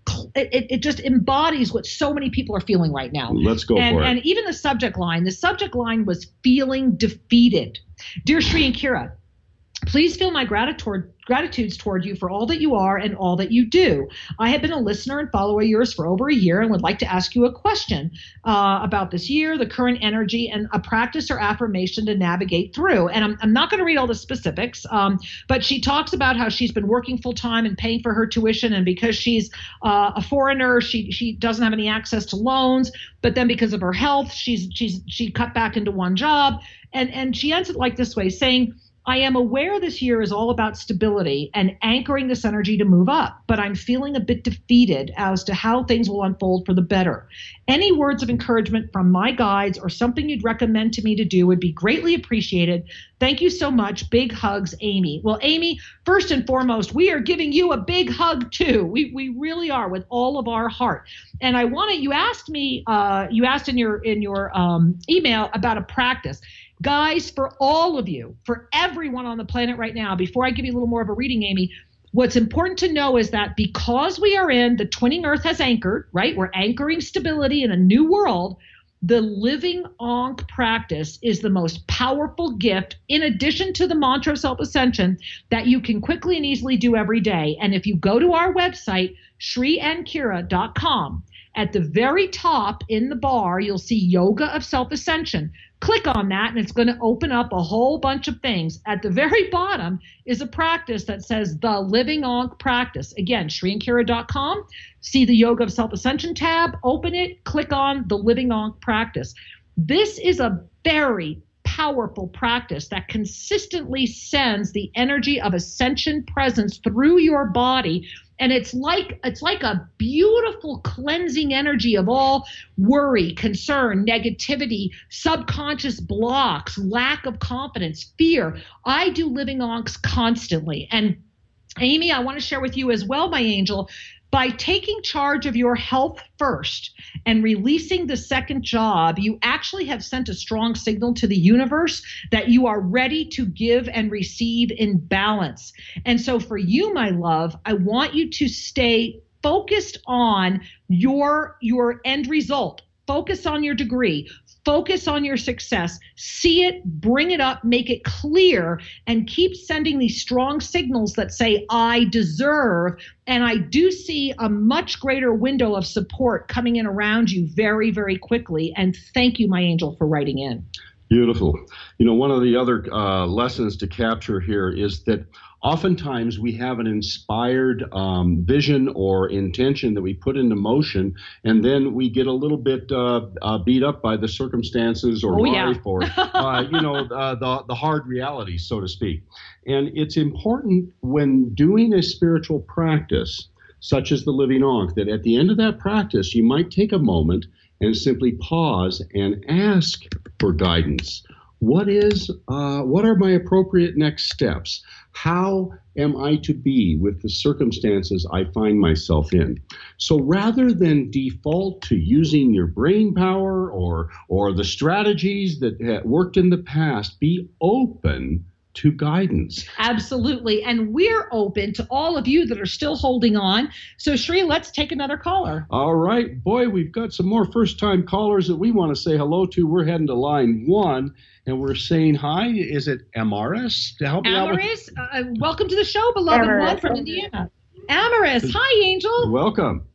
it, it just embodies what so many people are feeling right now. Let's go and, for it. And even the subject line, the subject line was feeling defeated. Dear Shri and Kira, please feel my gratitude, gratitudes toward you for all that you are and all that you do. I have been a listener and follower of yours for over a year and would like to ask you a question uh, about this year, the current energy, and a practice or affirmation to navigate through. And I'm, I'm not going to read all the specifics, um, but she talks about how she's been working full time and paying for her tuition. And because she's uh, a foreigner, she she doesn't have any access to loans. But then because of her health, she's she's she cut back into one job. And, and she ends it like this way, saying, I am aware this year is all about stability and anchoring this energy to move up, but I'm feeling a bit defeated as to how things will unfold for the better. Any words of encouragement from my guides or something you'd recommend to me to do would be greatly appreciated. Thank you so much. Big hugs, Amy. Well, Amy, first and foremost, we are giving you a big hug too. We we really are, with all of our heart. And I want to, you asked me, uh, you asked in your in your um, email about a practice. Guys, for all of you, for everyone on the planet right now, before I give you a little more of a reading, Amy, what's important to know is that because we are in, the twinning earth has anchored, right? We're anchoring stability in a new world. The living Ankh practice is the most powerful gift, in addition to the mantra of self-ascension, that you can quickly and easily do every day. And if you go to our website, shri and kira dot com, at the very top in the bar, you'll see Yoga of Self-Ascension. Click on that and it's going to open up a whole bunch of things. At the very bottom is a practice that says the Living Ankh Practice. Again, shri and kira dot com, see the Yoga of Self-Ascension tab, open it, click on the Living Ankh Practice. This is a very powerful practice that consistently sends the energy of ascension presence through your body. And it's like it's like a beautiful cleansing energy of all worry, concern, negativity, subconscious blocks, lack of confidence, fear. I do Living Ankhs constantly. And Amy, I want to share with you as well, my angel, by taking charge of your health first and releasing the second job, you actually have sent a strong signal to the universe that you are ready to give and receive in balance. And so for you, my love, I want you to stay focused on your, your end result. Focus on your degree. Focus on your success. See it, bring it up, make it clear, and keep sending these strong signals that say, I deserve. And I do see a much greater window of support coming in around you very, very quickly. And thank you, my angel, for writing in. Beautiful. You know, one of the other uh, lessons to capture here is that oftentimes we have an inspired um, vision or intention that we put into motion, and then we get a little bit uh, uh, beat up by the circumstances or oh, life yeah. or, uh, you know, uh, the, the hard reality, so to speak. And it's important when doing a spiritual practice, such as the Living Ankh, that at the end of that practice, you might take a moment and simply pause and ask for guidance. What is, uh, what are my appropriate next steps? How am I to be with the circumstances I find myself in? So rather than default to using your brain power or, or the strategies that had worked in the past, be open to guidance. Absolutely. And we're open to all of you that are still holding on. So Shri, let's take another caller. All right. Boy, we've got some more first-time callers that we want to say hello to. We're heading to line one, and we're saying hi. Is it Amaris to help me out? Amaris, uh, welcome to the show, beloved Amaris. one from Indiana. Amaris, hi, angel. Welcome.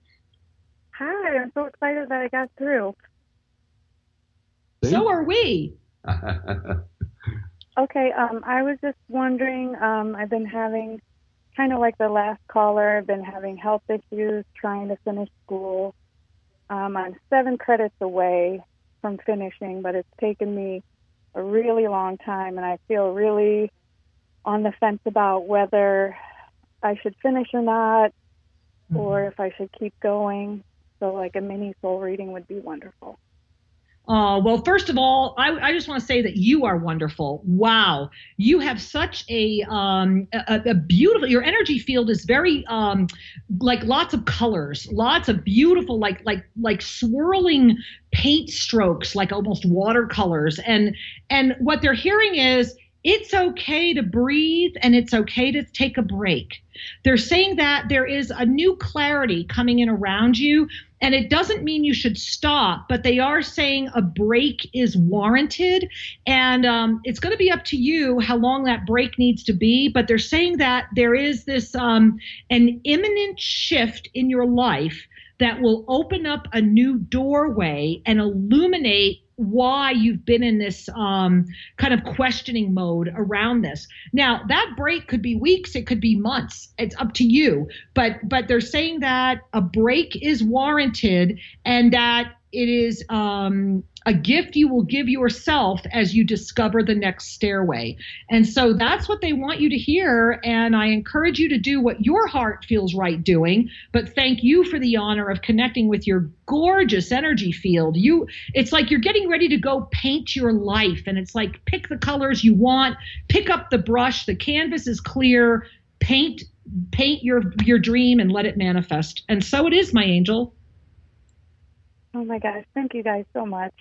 Hi, I'm so excited that I got through. So are we. Okay, um, I was just wondering, um, I've been having, kind of like the last caller, I've been having health issues trying to finish school. Um, I'm seven credits away from finishing, but it's taken me a really long time, and I feel really on the fence about whether I should finish or not, mm-hmm. or if I should keep going. So like a mini soul reading would be wonderful. Uh, well, first of all, I, I just want to say that you are wonderful. Wow. You have such a, um, a, a beautiful, your energy field is very, um, like lots of colors, lots of beautiful, like, like, like swirling paint strokes, like almost watercolors. And, and what they're hearing is, it's okay to breathe and it's okay to take a break. They're saying that there is a new clarity coming in around you, and it doesn't mean you should stop, but they are saying a break is warranted, and um, it's going to be up to you how long that break needs to be, but they're saying that there is this um, an imminent shift in your life that will open up a new doorway and illuminate why you've been in this um, kind of questioning mode around this. Now, that break could be weeks, it could be months. It's up to you. But but they're saying that a break is warranted and that it is um, a gift you will give yourself as you discover the next stairway. And so that's what they want you to hear. And I encourage you to do what your heart feels right doing. But thank you for the honor of connecting with your gorgeous energy field. You, it's like you're getting ready to go paint your life. And it's like, pick the colors you want, pick up the brush, the canvas is clear, paint, paint your, your dream and let it manifest. And so it is, my angel. Oh my gosh, thank you guys so much.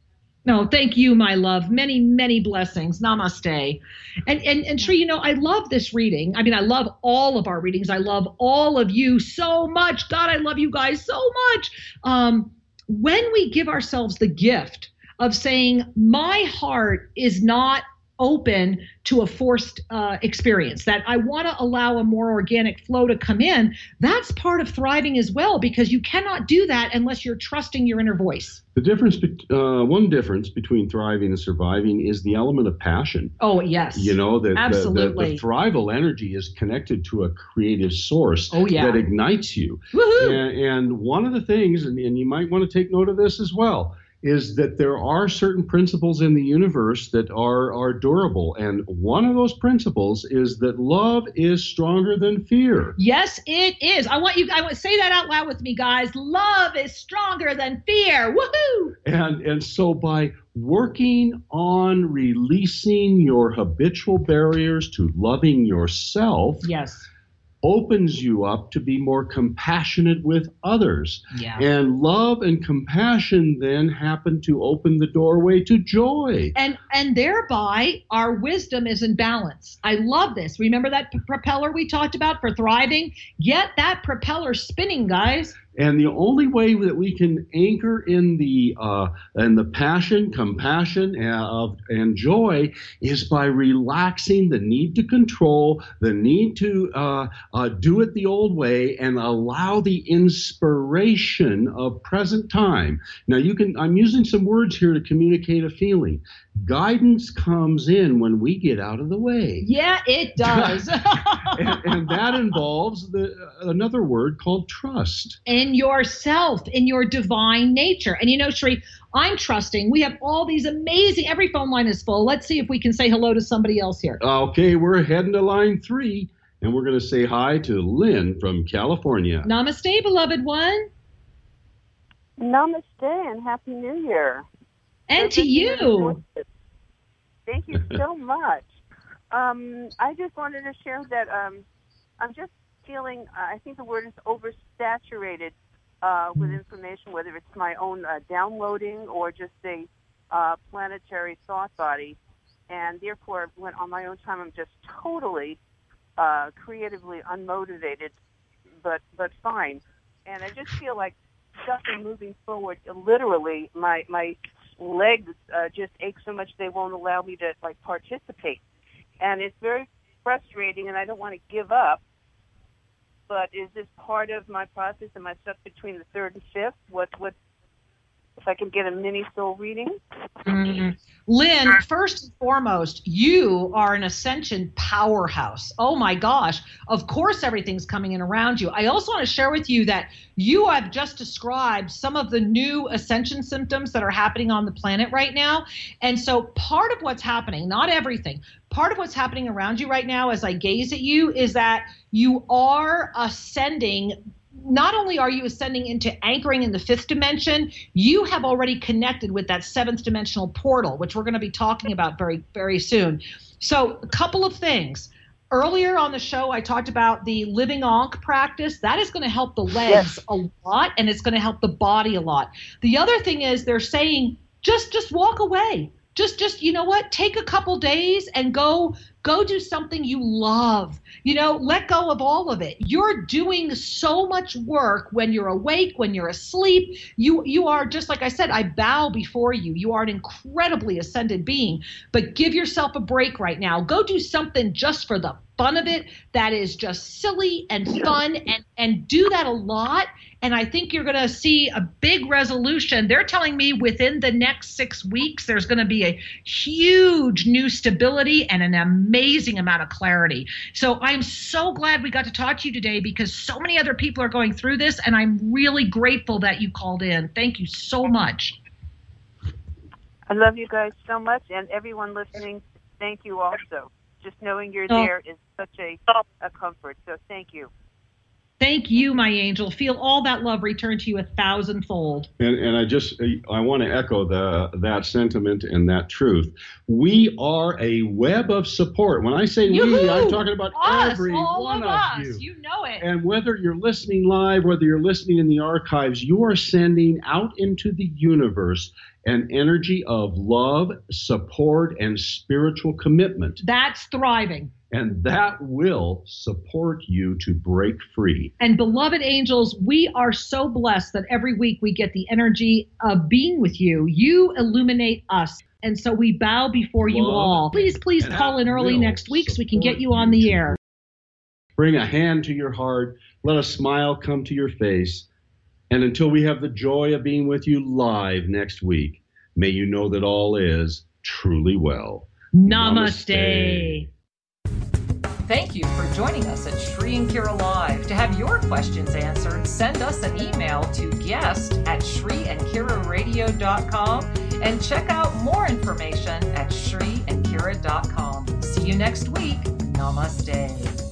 No, thank you, my love. Many, many blessings. Namaste. And, and, and Sri, you know, I love this reading. I mean, I love all of our readings. I love all of you so much. God, I love you guys so much. Um, when we give ourselves the gift of saying, my heart is not open to a forced uh, experience, that I want to allow a more organic flow to come in, that's part of thriving as well, because you cannot do that unless you're trusting your inner voice. The difference, uh, one difference between thriving and surviving is the element of passion. Oh, yes. You know, that Absolutely. the, the, the thrival energy is connected to a creative source oh, yeah. that ignites you. Woohoo! And, and one of the things, and, and you might want to take note of this as well, is that there are certain principles in the universe that are, are durable. And one of those principles is that love is stronger than fear. Yes, it is. I want you, I want to say that out loud with me, guys. Love is stronger than fear. Woohoo! And, and so by working on releasing your habitual barriers to loving yourself, yes, opens you up to be more compassionate with others. Yeah. And love and compassion then happen to open the doorway to joy. And and thereby our wisdom is in balance. I love this. Remember that p- propeller we talked about for thriving? Get that propeller spinning, guys. And the only way that we can anchor in the uh, in the passion, compassion, uh, of, and joy is by relaxing the need to control, the need to uh, uh, do it the old way, and allow the inspiration of present time. Now, you can. I'm using some words here to communicate a feeling. Guidance comes in when we get out of the way. Yeah, it does. and, and that involves the another word called trust. In yourself, in your divine nature. And you know, Sri, I'm trusting. We have all these amazing, every phone line is full. Let's see if we can say hello to somebody else here. Okay, we're heading to line three, and we're going to say hi to Lynn from California. Namaste, beloved one. Namaste and Happy New Year. And to you. Thank you so much. Um, I just wanted to share that um, I'm just feeling, uh, I think the word is oversaturated uh, with information, whether it's my own uh, downloading or just a uh, planetary thought body. And therefore, when on my own time, I'm just totally uh, creatively unmotivated, but but fine. And I just feel like stuff is moving forward. Literally, my, my legs uh, just ache so much they won't allow me to like participate. And it's very frustrating, and I don't want to give up. But is this part of my process? Am I stuck between the third and fifth? What, what, if I can get a mini soul reading? Mm-hmm. Lynn, first and foremost, you are an ascension powerhouse. Oh my gosh. Of course, everything's coming in around you. I also want to share with you that you have just described some of the new ascension symptoms that are happening on the planet right now. And so part of what's happening, not everything, part of what's happening around you right now as I gaze at you is that you are ascending. Not only are you ascending into anchoring in the fifth dimension, you have already connected with that seventh dimensional portal, which we're going to be talking about very, very soon. So a couple of things. Earlier on the show, I talked about the living Ankh practice. That is going to help the legs yes. a lot, and it's going to help the body a lot. The other thing is they're saying, just, just walk away. Just, just, you know what? Take a couple days and go, go do something you love. You know, let go of all of it. You're doing so much work when you're awake, when you're asleep. You, you are, just like I said, I bow before you. You are an incredibly ascended being, but give yourself a break right now. Go do something just for the fun of it that is just silly and fun, and, and do that a lot. And I think you're going to see a big resolution. They're telling me within the next six weeks, there's going to be a huge new stability and an amazing amount of clarity. So I'm so glad we got to talk to you today, because so many other people are going through this, and I'm really grateful that you called in. Thank you so much. I love you guys so much, and everyone listening, thank you also. Just knowing you're Oh. there is such a, a comfort. So thank you. Thank you, my angel. Feel all that love return to you a thousandfold. And, and I just, I want to echo the, that sentiment and that truth. We are a web of support. When I say Yoo-hoo! we, I'm talking about Us, every all one of of us. you. You know it. And whether you're listening live, whether you're listening in the archives, you are sending out into the universe an energy of love, support, and spiritual commitment. That's thriving. And that will support you to break free. And beloved angels, we are so blessed that every week we get the energy of being with you. You illuminate us. And so we bow before you Love all. Please, please and call in early will next week so we can get support you on you the to air. Bring a hand to your heart. Let a smile come to your face. And until we have the joy of being with you live next week, may you know that all is truly well. Namaste. Namaste. Thank you for joining us at Shri and Kira Live. To have your questions answered, send us an email to guest at shri and kira radio dot com and check out more information at shri and kira dot com. See you next week. Namaste.